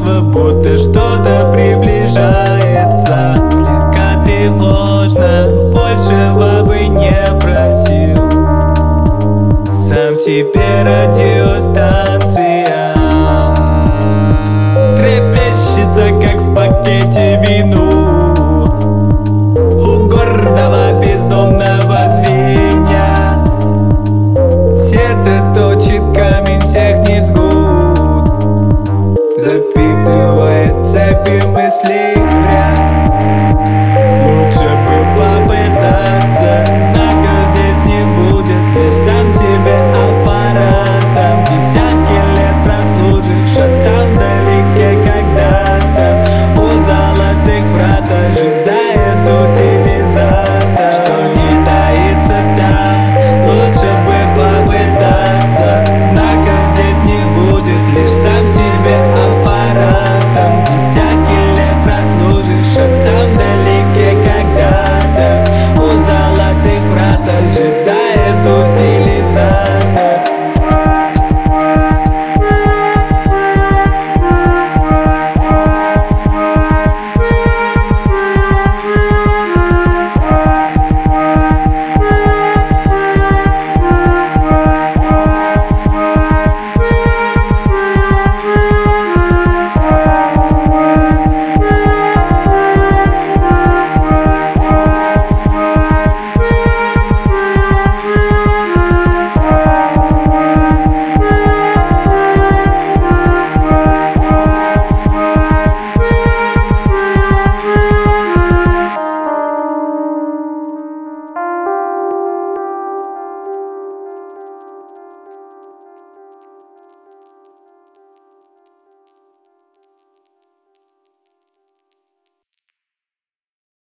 чувство, будто что-то приближается. Слегка тревожно, большего бы не просил. Сам себе радиостанция трепещется, как в пакете вину у гордого бездомного звенья. Сердце точит камень всех невзгод, запитывает цепи мыслей в ряд.